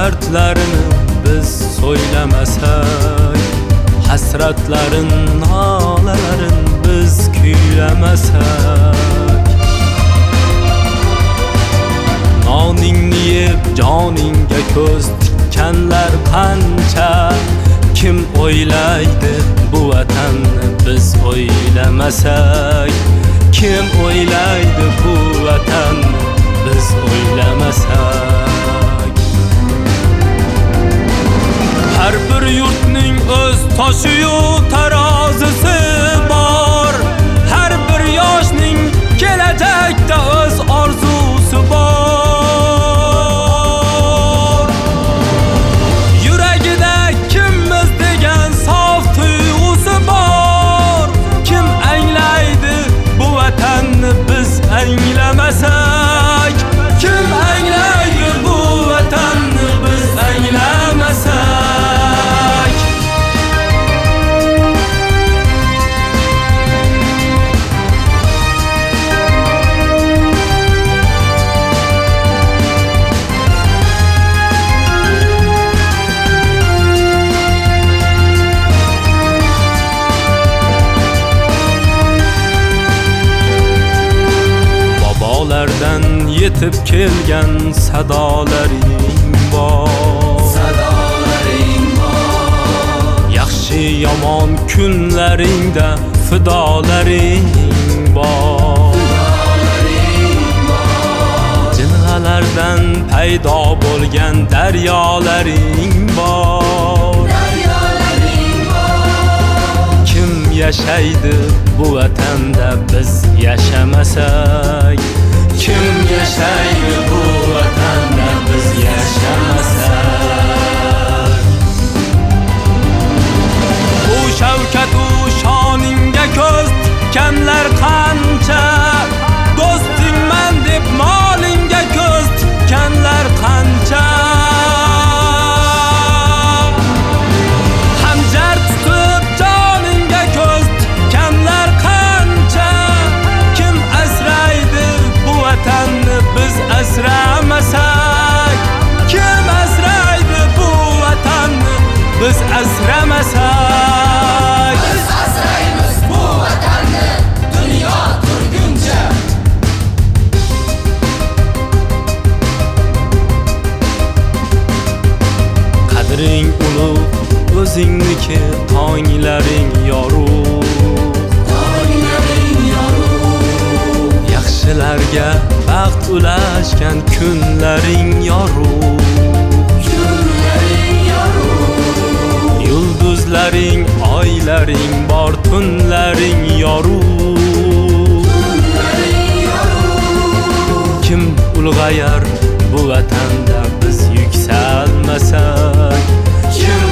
dardlarini biz so'ylamasak, hasratlarin, nolalarin biz kuylamasak, noningni yeb joningga ko'z tikkanlar qancha, kim o'ylaydi bu vatanni biz o'ylamasak, kim o'ylaydi bu vatanni biz o'ylamasak. Har bir yurtning o'z toshiyu tarozisi bor, har bir yoshning kelajakda o'z orzusi bor. Yuragida kimmiz degan sof tuyg'usi bor, kim anglaydi bu vatanni biz anglamasak, kim anglaydi bu vatanni biz anglamasak. Bobolardan yetib kelgan sadolaring bor, sadolaring bor. Yaxshi yomon kunlaringda fidolaring bor, fidolaring bor. Jilg'alardan paydo bo'lgan daryolaring bor, daryolaring bor. Kim yashaydi bu vatanda biz yashamasak, kim yashaydi bu vatanda biz yashamasak. Bu shavkatu shoningga ko'z tikkanlar qancha, do'stingman deb molingga ko'z tikkanlar qancha, hamjar tutib joningga ko'z tikkanlar qancha, kim asraydi bu vatanni biz asramasak, kim asraydi bu vatanni biz asramasak. Biz asraymiz bu vatanni dunyo turguncha. Qadring ulug' o'zingniki, tonglaring yorug', Tonglaring yorug', yaxshilarga baxt ulashgan kunlaring yorug', kunlaring yorug', yulduzlaring, oylaring bor, tunlaring yorug'. kunlaring yorug'. Kim ulg'ayar bu vatanda biz yuksalmasak, Kim